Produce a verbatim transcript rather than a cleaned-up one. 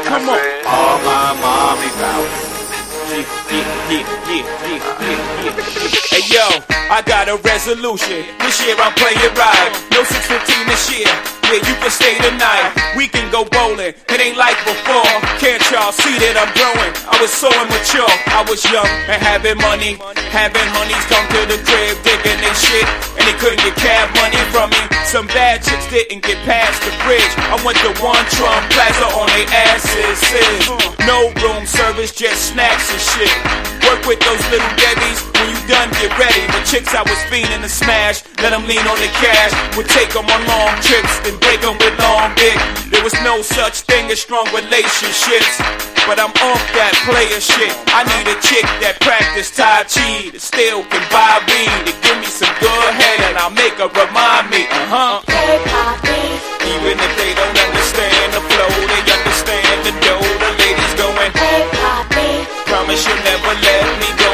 Come on. All my mommy bout. Yeah, yeah, yeah, yeah, yeah, yeah. Hey yo, I got a resolution. This year I'm playing right. No six fifteen this year. Yeah, you can stay tonight. We can go bowling. It ain't like before. Can't y'all see that I'm growing? I was so immature. I was young and having money. Having honeys come to the crib, digging they shit, and they couldn't get cab money from me. Some bad chicks didn't get past the bridge. I went to one Trump Plaza on they asses. No room service, just snacks and shit. Work with those little Debbies. When you done, get ready. The chicks I was fiending to smash, let them lean on the cash. Would take them on long trips, then break them with long dick. There was no such thing as strong relationships, but I'm off that player shit. I need a chick that practice Tai Chi, that still can buy weed, to give me some good head, and I'll make her remind me, uh-huh. Hey, Poppy. Even if they don't understand the flow, they understand the dough. The ladies going, Hey, Poppy. promise you'll never let me go.